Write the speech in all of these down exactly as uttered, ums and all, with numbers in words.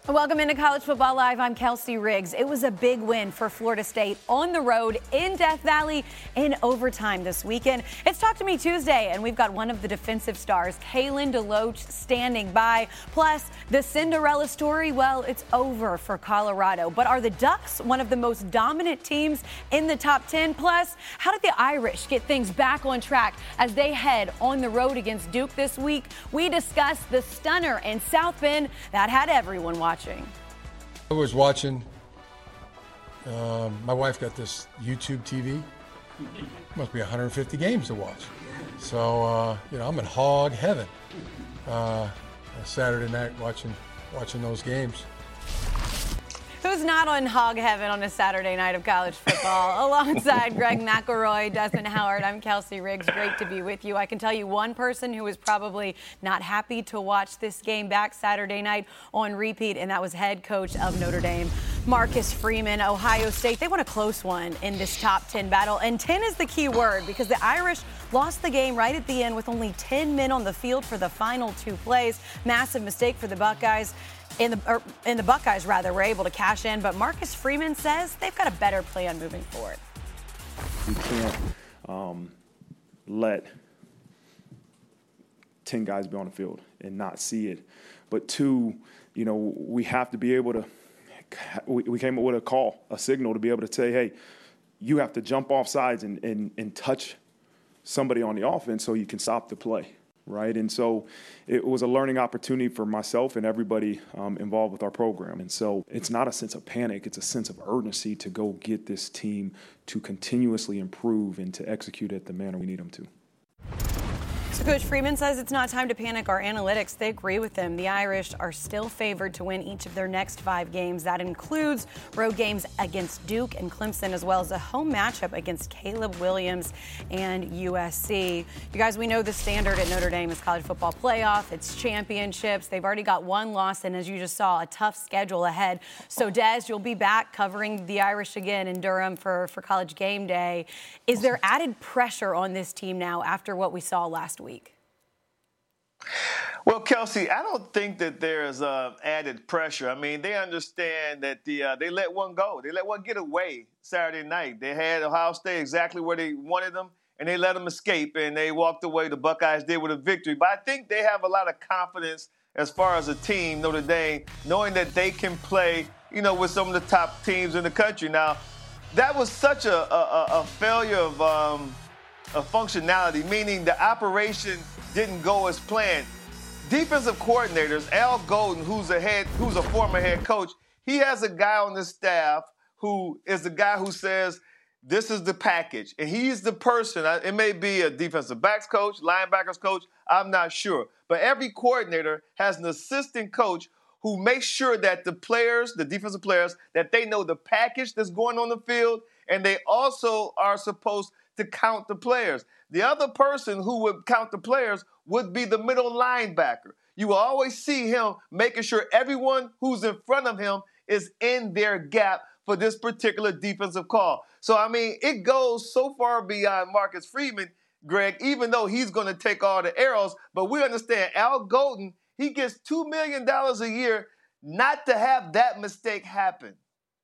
Welcome into College Football Live. I'm Kelsey Riggs. It was a big win for Florida State on the road in Death Valley in overtime this weekend. It's Talk to Me Tuesday, and we've got one of the defensive stars, Kalen DeLoach, standing by. Plus, the Cinderella story, well, it's over for Colorado. But are the Ducks one of the most dominant teams in the top ten? Plus, how did the Irish get things back on track as they head on the road against Duke this week? We discuss the stunner in South Bend that had everyone watching. I was watching, um, my wife got this YouTube T V. Must be one hundred fifty games to watch. So, uh, you know, I'm in hog heaven uh, Saturday night watching watching those games. Who's not on hog heaven on a Saturday night of college football? Alongside Greg McElroy, Desmond Howard, I'm Kelsey Riggs. Great to be with you. I can tell you one person who was probably not happy to watch this game back Saturday night on repeat, and that was head coach of Notre Dame, Marcus Freeman. Ohio State, they won a close one in this top ten battle, and ten is the key word because the Irish lost the game right at the end with only ten men on the field for the final two plays. Massive mistake for the Buckeyes. In the, or in the Buckeyes, rather, were able to cash in, but Marcus Freeman says they've got a better plan moving forward. You can't um, let ten guys be on the field and not see it. But two, you know, we have to be able to, we, we came up with a call, a signal to be able to say, hey, you have to jump off sides and, and, and touch somebody on the offense so you can stop the play. Right. And so it was a learning opportunity for myself and everybody um, involved with our program. And so it's not a sense of panic. It's a sense of urgency to go get this team to continuously improve and to execute at the manner we need them to. So Coach Freeman says it's not time to panic. Our analytics, they agree with him. The Irish are still favored to win each of their next five games. That includes road games against Duke and Clemson, as well as a home matchup against Caleb Williams and U S C. You guys, we know the standard at Notre Dame is college football playoff. It's championships. They've already got one loss, and as you just saw, a tough schedule ahead. So, Des, you'll be back covering the Irish again in Durham for, for College Game Day. Is there added pressure on this team now after what we saw last week? week? Well, Kelsey, I don't think that there's uh, added pressure. I mean, they understand that the uh, they let one go. They let one get away Saturday night. They had Ohio State exactly where they wanted them, and they let them escape, and they walked away. The Buckeyes did with a victory. But I think they have a lot of confidence as far as a team, Notre Dame, knowing that they can play, you know, with some of the top teams in the country. Now, that was such a, a, a failure of um, – of functionality, meaning the operation didn't go as planned. Defensive coordinators, Al Golden, who's a head, who's a former head coach, he has a guy on the staff who is the guy who says, this is the package. And he's the person, it may be a defensive backs coach, linebackers coach, I'm not sure. But every coordinator has an assistant coach who makes sure that the players, the defensive players, that they know the package that's going on the field, and they also are supposed to count the players. The other person who would count the players would be the middle linebacker. You will always see him making sure everyone who's in front of him is in their gap for this particular defensive call. So, I mean, it goes so far beyond Marcus Freeman, Greg, even though he's going to take all the arrows. But we understand Al Golden, he gets two million dollars a year not to have that mistake happen.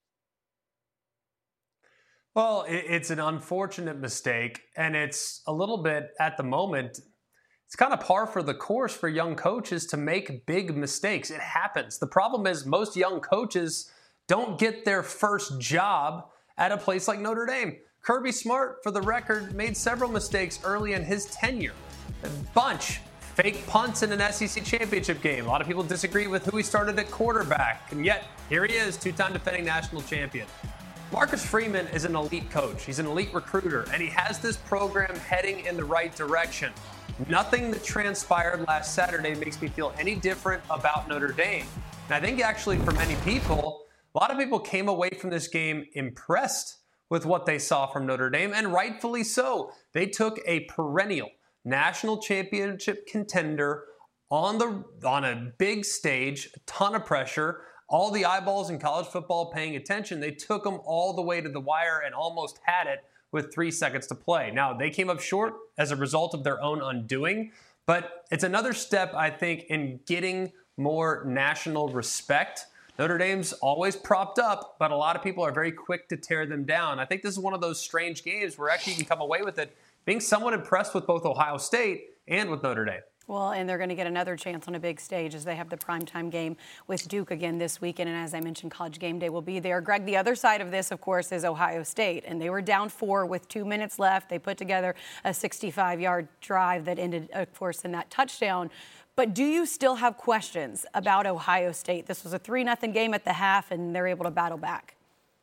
Well, it's an unfortunate mistake, and it's a little bit, at the moment, it's kind of par for the course for young coaches to make big mistakes. It happens. The problem is most young coaches don't get their first job at a place like Notre Dame. Kirby Smart, for the record, made several mistakes early in his tenure. A bunch. Fake punts in an S E C championship game. A lot of people disagree with who he started at quarterback, and yet here he is, two-time defending national champion. Marcus Freeman is an elite coach. He's an elite recruiter, and he has this program heading in the right direction. Nothing that transpired last Saturday makes me feel any different about Notre Dame. And I think actually for many people, a lot of people came away from this game impressed with what they saw from Notre Dame, and rightfully so. They took a perennial national championship contender on the on a big stage, a ton of pressure, all the eyeballs in college football paying attention. They took them all the way to the wire and almost had it with three seconds to play. Now, they came up short as a result of their own undoing, but it's another step, I think, in getting more national respect. Notre Dame's always propped up, but a lot of people are very quick to tear them down. I think this is one of those strange games where actually you can come away with it being somewhat impressed with both Ohio State and with Notre Dame. Well, and they're going to get another chance on a big stage as they have the primetime game with Duke again this weekend. And as I mentioned, College Game Day will be there. Greg, the other side of this, of course, is Ohio State. And they were down four with two minutes left. They put together a sixty-five-yard drive that ended, of course, in that touchdown. But do you still have questions about Ohio State? This was a three nothing game at the half, and they're able to battle back.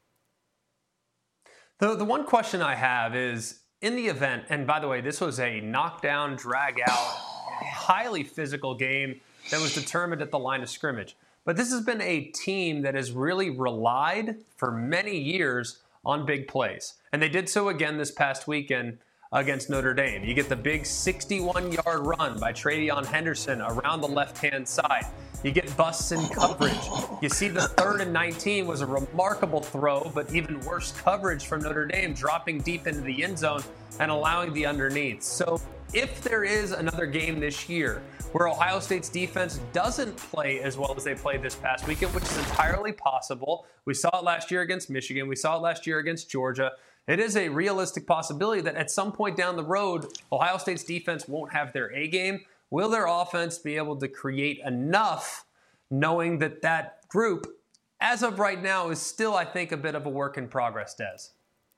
The, the one question I have is, in the event, and by the way, this was a knockdown, drag-out, highly physical game that was determined at the line of scrimmage. But this has been a team that has really relied for many years on big plays. And they did so again this past weekend against Notre Dame. You get the big sixty-one-yard run by Travion Henderson around the left-hand side. You get busts in coverage. You see the third and nineteen was a remarkable throw, but even worse coverage from Notre Dame, dropping deep into the end zone and allowing the underneath. So if there is another game this year where Ohio State's defense doesn't play as well as they played this past weekend, which is entirely possible. We saw it last year against Michigan. We saw it last year against Georgia. It is a realistic possibility that at some point down the road, Ohio State's defense won't have their A game. Will their offense be able to create enough, knowing that that group, as of right now, is still, I think, a bit of a work in progress, Des?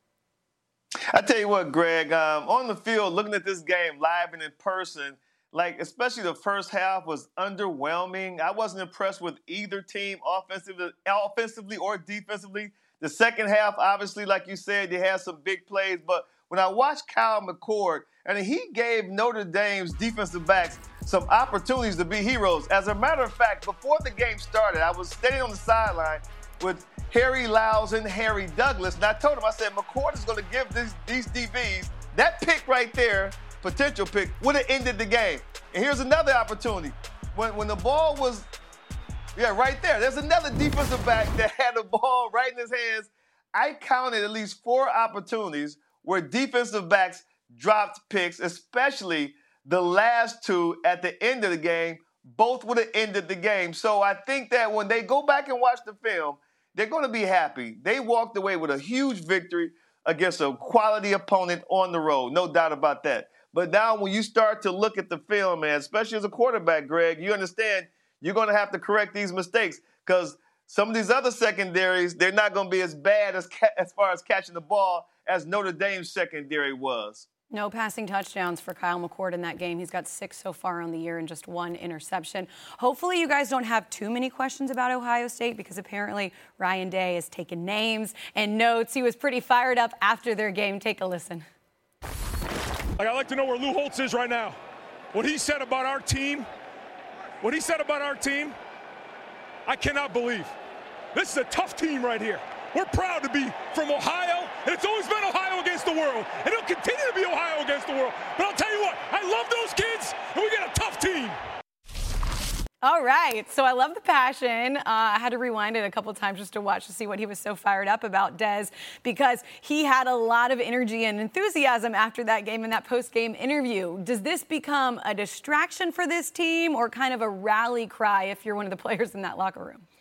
I tell you what, Greg, um, on the field, looking at this game live and in person, like especially the first half was underwhelming. I wasn't impressed with either team offensively, offensively or defensively. The second half, obviously, like you said, they had some big plays. But when I watched Kyle McCord, and he gave Notre Dame's defensive backs some opportunities to be heroes. As a matter of fact, before the game started, I was standing on the sideline with Harry Lyles and Harry Douglas, and I told him, I said, McCord is going to give these, these D Bs that pick right there, potential pick, would have ended the game. And here's another opportunity. When, when the ball was, yeah, right there, there's another defensive back that had the ball right in his hands. I counted at least four opportunities where defensive backs dropped picks, especially the last two at the end of the game. Both would have ended the game. So I think that when they go back and watch the film, they're going to be happy. They walked away with a huge victory against a quality opponent on the road. No doubt about that. But now when you start to look at the film, man, especially as a quarterback, Greg, you understand you're going to have to correct these mistakes because some of these other secondaries, they're not going to be as bad as ca- as far as catching the ball as Notre Dame's secondary was. No passing touchdowns for Kyle McCord in that game. He's got six so far on the year and just one interception. Hopefully you guys don't have too many questions about Ohio State because apparently Ryan Day has taken names and notes. He was pretty fired up after their game. Take a listen. Like, I'd like to know where Lou Holtz is right now. What he said about our team, what he said about our team, I cannot believe. This is a tough team right here. We're proud to be from Ohio, and it's always been Ohio against the world, and it'll continue to be Ohio against the world. But I'll tell you what, I love those kids, and we got a tough team. All right, so I love the passion. Uh, I had to rewind it a couple times just to watch to see what he was so fired up about, Des, because he had a lot of energy and enthusiasm after that game in that post-game interview. Does this become a distraction for this team or kind of a rally cry if you're one of the players in that locker room?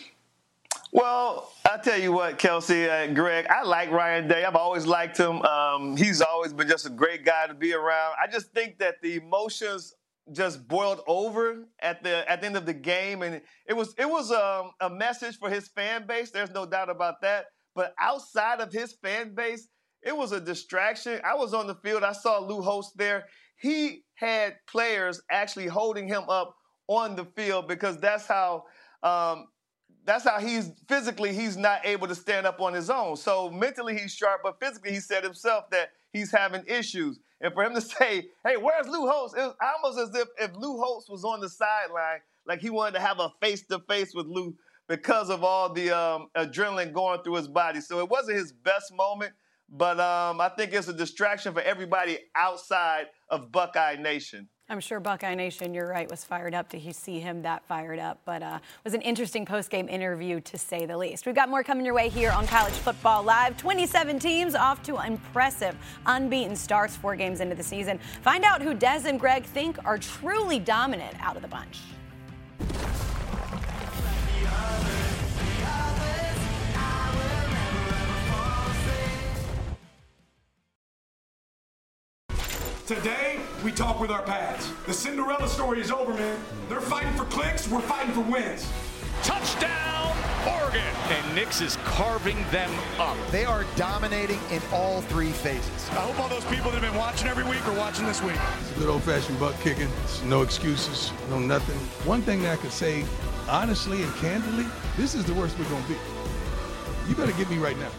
Well, I'll tell you what, Kelsey and Greg, I like Ryan Day. I've always liked him. Um, he's always been just a great guy to be around. I just think that the emotions just boiled over at the at the end of the game, and it was it was um, a message for his fan base. There's no doubt about that. But outside of his fan base, it was a distraction. I was on the field. I saw Lou Holtz there. He had players actually holding him up on the field because that's how um, that's how he's physically he's not able to stand up on his own. So mentally he's sharp, but physically he said himself that he's having issues. And for him to say, hey, where's Lou Holtz? It was almost as if, if Lou Holtz was on the sideline, like he wanted to have a face-to-face with Lou because of all the um, adrenaline going through his body. So it wasn't his best moment, but um, I think it's a distraction for everybody outside of Buckeye Nation. I'm sure Buckeye Nation, you're right, was fired up to see him that fired up. But uh, it was an interesting post-game interview, to say the least. We've got more coming your way here on College Football Live. twenty-seven teams off to impressive, unbeaten starts four games into the season. Find out who Des and Greg think are truly dominant out of the bunch. Today, we talk with our pads. The Cinderella story is over, man. They're fighting for clicks, we're fighting for wins. Touchdown, Oregon. And Nix is carving them up. They are dominating in all three phases. I hope all those people that have been watching every week are watching this week. Good old-fashioned butt kicking. No excuses, no nothing. One thing that I could say, honestly and candidly, this is the worst we're going to be. You better get me right now.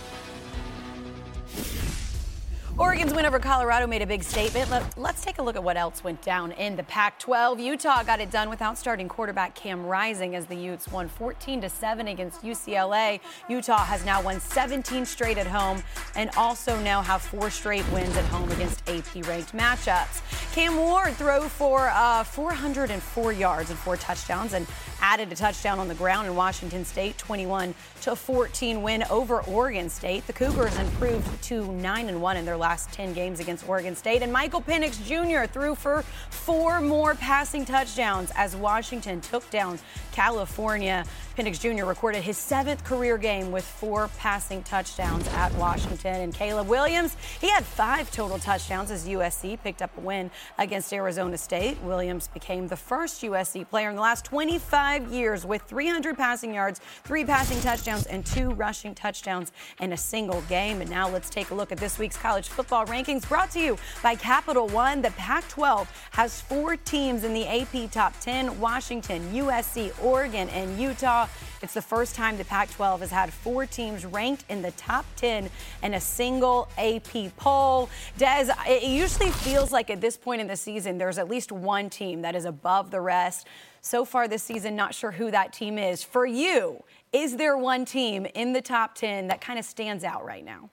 Oregon's win over Colorado made a big statement. Let, let's take a look at what else went down in the Pac twelve. Utah got it done without starting quarterback Cam Rising as the Utes won fourteen to seven against U C L A. Utah has now won seventeen straight at home and also now have four straight wins at home against A P-ranked matchups. Cam Ward threw for uh, four hundred four yards and four touchdowns and added a touchdown on the ground in Washington State, twenty-one to fourteen win over Oregon State. The Cougars improved to nine and one in their last ten games against Oregon State. And Michael Penix Junior threw for four more passing touchdowns as Washington took down California. Penix Junior recorded his seventh career game with four passing touchdowns at Washington. And Caleb Williams, he had five total touchdowns as U S C picked up a win against Arizona State. Williams became the first U S C player in the last twenty-five years with three hundred passing yards, three passing touchdowns, and two rushing touchdowns in a single game. And now let's take a look at this week's college football rankings brought to you by Capital One. The Pac twelve has four teams in the A P top ten: Washington, U S C, Oregon, and Utah. It's the first time the Pac twelve has had four teams ranked in the top ten in a single A P poll. Des, it usually feels like at this point in the season, there's at least one team that is above the rest. So far this season, not sure who that team is. For you, is there one team in the top ten that kind of stands out right now?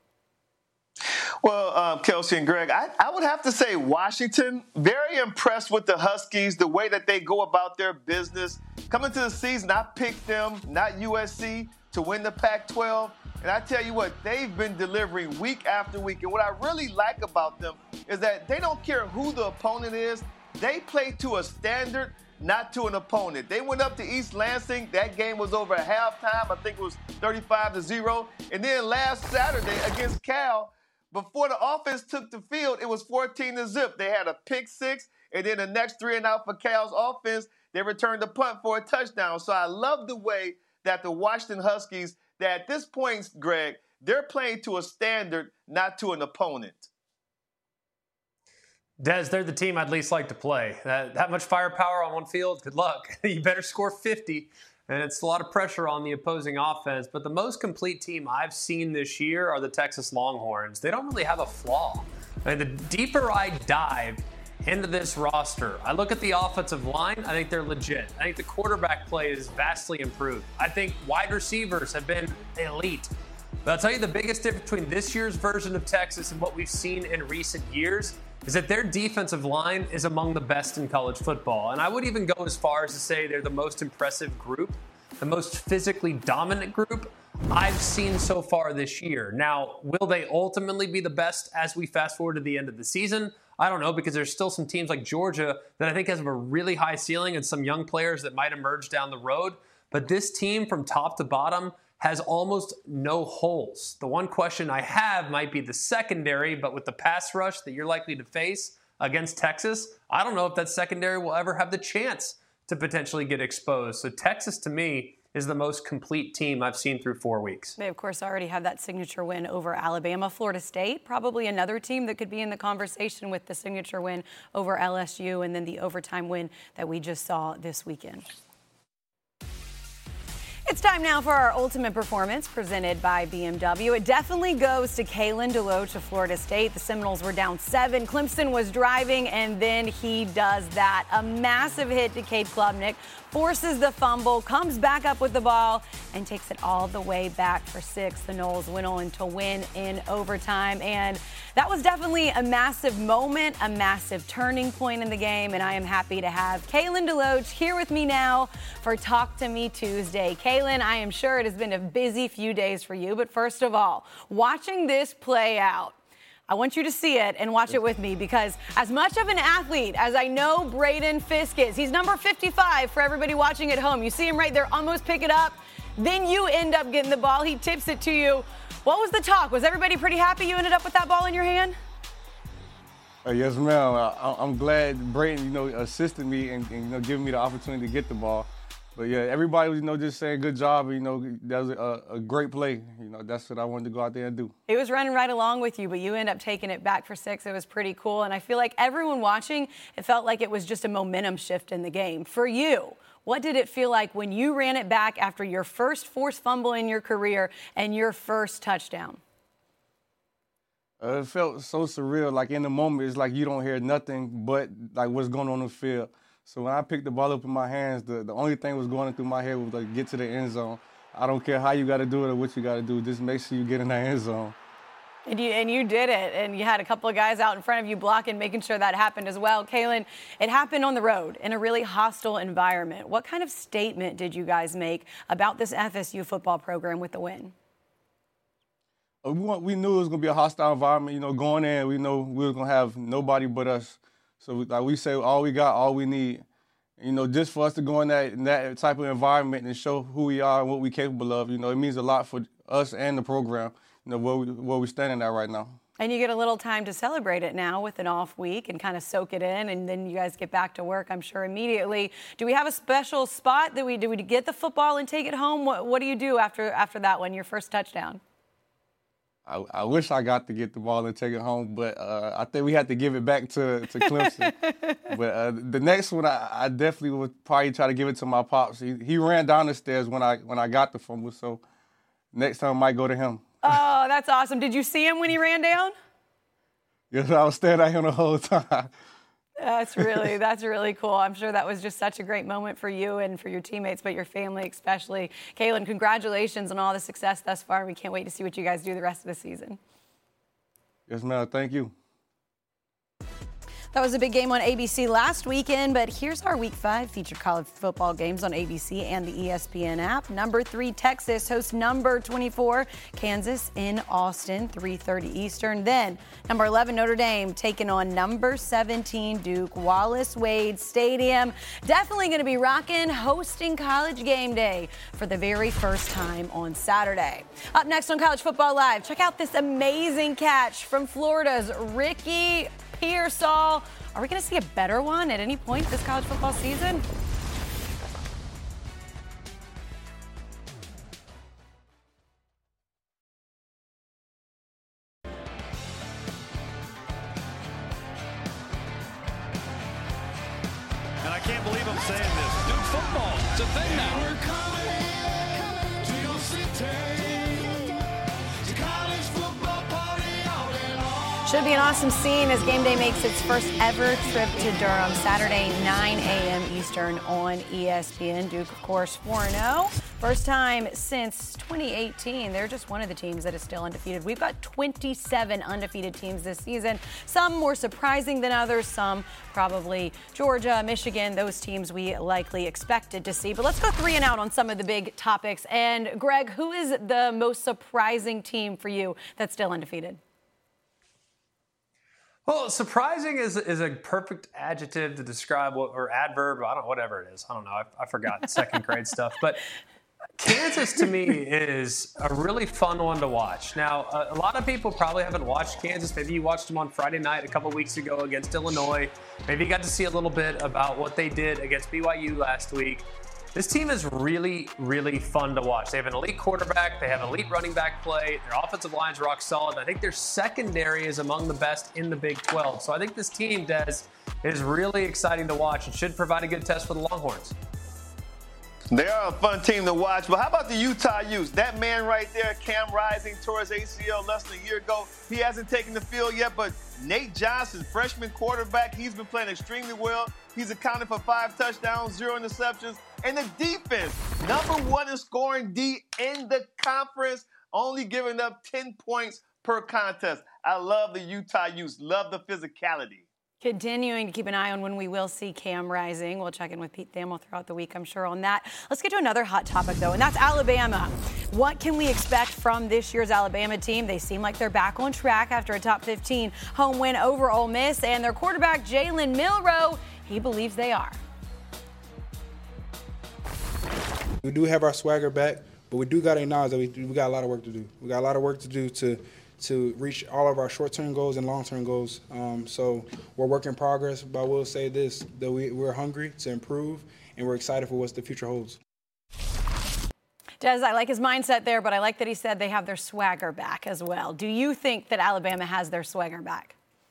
Well, um, Kelsey and Greg, I, I would have to say Washington. Very impressed with the Huskies, the way that they go about their business. Coming to the season, I picked them, not U S C, to win the Pac twelve. And I tell you what, they've been delivering week after week. And what I really like about them is that they don't care who the opponent is. They play to a standard, not to an opponent. They went up to East Lansing. That game was over at halftime. I think it was thirty-five to zero. And then last Saturday against Cal, before the offense took the field, it was fourteen to zip. They had a pick six, and then the next three and out for Cal's offense, they returned the punt for a touchdown. So I love the way that the Washington Huskies, that at this point, Greg, they're playing to a standard, not to an opponent. Des, they're the team I'd least like to play. That, that much firepower on one field, good luck. You better score fifty. And it's a lot of pressure on the opposing offense. But the most complete team I've seen this year are the Texas Longhorns. They don't really have a flaw. I mean, the deeper I dive into this roster, I look at the offensive line, I think they're legit. I think the quarterback play is vastly improved. I think wide receivers have been elite. But I'll tell you the biggest difference between this year's version of Texas and what we've seen in recent years is that their defensive line is among the best in college football. And I would even go as far as to say they're the most impressive group, the most physically dominant group I've seen so far this year. Now, will they ultimately be the best as we fast forward to the end of the season? I don't know, because there's still some teams like Georgia that I think has a really high ceiling and some young players that might emerge down the road. But this team from top to bottom has almost no holes. The one question I have might be the secondary, but with the pass rush that you're likely to face against Texas, I don't know if that secondary will ever have the chance to potentially get exposed. So Texas, to me, is the most complete team I've seen through four weeks. They, of course, already have that signature win over Alabama. Florida State, probably another team that could be in the conversation with the signature win over L S U and then the overtime win that we just saw this weekend. It's time now for our ultimate performance presented by B M W. It definitely goes to Kalen DeLoach of Florida State. The Seminoles were down seven. Clemson was driving, and then he does that. A massive hit to Cade Klubnik, forces the fumble, comes back up with the ball, and takes it all the way back for six. The Noles went on to win in overtime, and that was definitely a massive moment, a massive turning point in the game, and I am happy to have Kalen DeLoach here with me now for Talk to Me Tuesday. Kalen, I am sure it has been a busy few days for you, but first of all, watching this play out, I want you to see it and watch it with me, because as much of an athlete as I know Braden Fisk is, he's number fifty-five for everybody watching at home. You see him right there, almost pick it up. Then you end up getting the ball. He tips it to you. What was the talk? Was everybody pretty happy you ended up with that ball in your hand? Uh, yes, ma'am. I, I'm glad Brayton, you know, assisted me and, and you know, giving me the opportunity to get the ball. But yeah, everybody was, you know, just saying good job. You know, that was a, a great play. You know, that's what I wanted to go out there and do. He was running right along with you, but you end up taking it back for six. It was pretty cool. And I feel like everyone watching, it felt like it was just a momentum shift in the game. For you, what did it feel like when you ran it back after your first forced fumble in your career and your first touchdown? Uh, it felt so surreal. Like in the moment, it's like you don't hear nothing but like what's going on in the field. So when I picked the ball up in my hands, the, the only thing was going through my head was like get to the end zone. I don't care how you got to do it or what you got to do. Just make sure you get in that end zone. And you, and you did it, and you had a couple of guys out in front of you blocking, making sure that happened as well. Kalen, it happened on the road in a really hostile environment. What kind of statement did you guys make about this F S U football program with the win? We, want, we knew it was going to be a hostile environment. You know, going in, we know we were going to have nobody but us. So, we, like we say, all we got, all we need. You know, just for us to go in that, in that type of environment and show who we are and what we're capable of, you know, it means a lot for us and the program, you know, where, we, where we're standing at right now. And you get a little time to celebrate it now with an off week and kind of soak it in, and then you guys get back to work, I'm sure, immediately. Do we have a special spot that we do? We get the football and take it home? What, what do you do after after that one, your first touchdown? I, I wish I got to get the ball and take it home, but uh, I think we had to give it back to, to Clemson. But uh, the next one, I, I definitely would probably try to give it to my pops. He, he ran down the stairs when I when I got the fumble, so next time I might go to him. Oh, that's awesome. Did you see him when he ran down? Yes, I was standing out here the whole time. That's really, that's really cool. I'm sure that was just such a great moment for you and for your teammates, but your family especially. Kalen, congratulations on all the success thus far. We can't wait to see what you guys do the rest of the season. Yes, ma'am. Thank you. That was a big game on A B C last weekend, but here's our Week five featured college football games on A B C and the E S P N app. Number three, Texas hosts number twenty-four, Kansas in Austin, three thirty Eastern. Then number eleven, Notre Dame taking on number seventeen, Duke, Wallace Wade Stadium. Definitely going to be rocking, hosting College Game Day for the very first time on Saturday. Up next on College Football Live, check out this amazing catch from Florida's Ricky Pearsall. Are we going to see a better one at any point this college football season? And I can't believe I'm saying this. Duke football, it's a thing now. We're coming to your city. Should be an awesome scene as Game Day makes its first ever trip to Durham Saturday, nine a.m. Eastern on E S P N. Duke, of course, four and oh. First time since twenty eighteen. They're just one of the teams that is still undefeated. We've got twenty-seven undefeated teams this season. Some more surprising than others. Some probably Georgia, Michigan, those teams we likely expected to see. But let's go three and out on some of the big topics. And Greg, who is the most surprising team for you that's still undefeated? Well, surprising is is a perfect adjective to describe what, or adverb, I don't know, whatever it is. I don't know. I, I forgot second grade stuff. But Kansas to me is a really fun one to watch. Now, a, a lot of people probably haven't watched Kansas. Maybe you watched them on Friday night a couple weeks ago against Illinois. Maybe you got to see a little bit about what they did against B Y U last week. This team is really, really fun to watch. They have an elite quarterback. They have elite running back play. Their offensive line's rock solid. I think their secondary is among the best in the Big twelve. So I think this team, Des, is really exciting to watch and should provide a good test for the Longhorns. They are a fun team to watch, but how about the Utah Utes? That man right there, Cam Rising, tore his A C L less than a year ago. He hasn't taken the field yet, but Nate Johnson, freshman quarterback, he's been playing extremely well. He's accounted for five touchdowns, zero interceptions. And the defense, number one in scoring D in the conference, only giving up ten points per contest. I love the Utah Utes, love the physicality. Continuing to keep an eye on when we will see Cam Rising. We'll check in with Pete Thamel throughout the week, I'm sure, on that. Let's get to another hot topic, though, and that's Alabama. What can we expect from this year's Alabama team? They seem like they're back on track after a top fifteen home win over Ole Miss, and their quarterback, Jalen Milroe, he believes they are. We do have our swagger back, but we do got to acknowledge that we, we got a lot of work to do. We got a lot of work to do to to reach all of our short-term goals and long-term goals. Um, so we're work in progress, but I will say this, that we, we're hungry to improve, and we're excited for what the future holds. Des, I like his mindset there, but I like that he said they have their swagger back as well. Do you think that Alabama has their swagger back?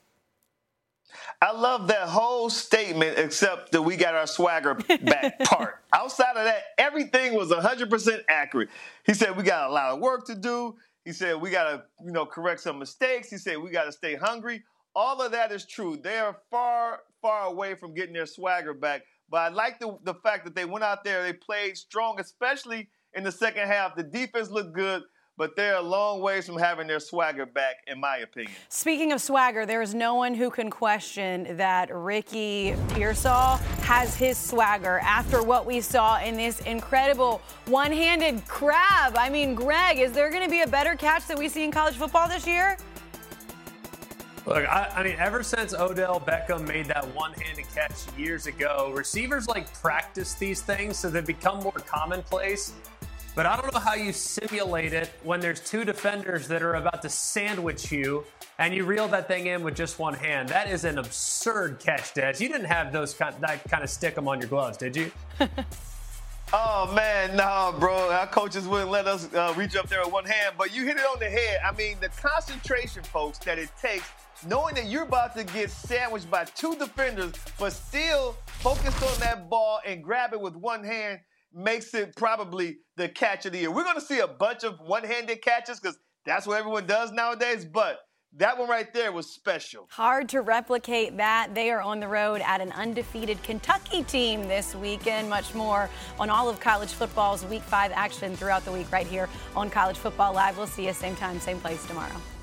I love that whole statement, except that we got our swagger back part. Outside of that, everything was one hundred percent accurate. He said we got a lot of work to do. He said we got to, you know, correct some mistakes. He said we got to stay hungry. All of that is true. They are far, far away from getting their swagger back. But I like the, the fact that they went out there, they played strong, especially in the second half. The defense looked good, but they're a long ways from having their swagger back, in my opinion. Speaking of swagger, there is no one who can question that Ricky Pearsall has his swagger after what we saw in this incredible one-handed crab. I mean, Greg, is there going to be a better catch that we see in college football this year? Look, I, I mean, ever since Odell Beckham made that one-handed catch years ago, receivers like practice these things so they become more commonplace. But I don't know how you simulate it when there's two defenders that are about to sandwich you and you reel that thing in with just one hand. That is an absurd catch, Des. You didn't have those kind, that kind of stick 'em on your gloves, did you? Oh, man, no, bro. Our coaches wouldn't let us uh, reach up there with one hand. But you hit it on the head. I mean, the concentration, folks, that it takes, knowing that you're about to get sandwiched by two defenders, but still focused on that ball and grab it with one hand, makes it probably the catch of the year. We're going to see a bunch of one-handed catches because that's what everyone does nowadays, but that one right there was special. Hard to replicate that. They are on the road at an undefeated Kentucky team this weekend. Much more on all of college football's Week five action throughout the week right here on College Football Live. We'll see you same time, same place tomorrow.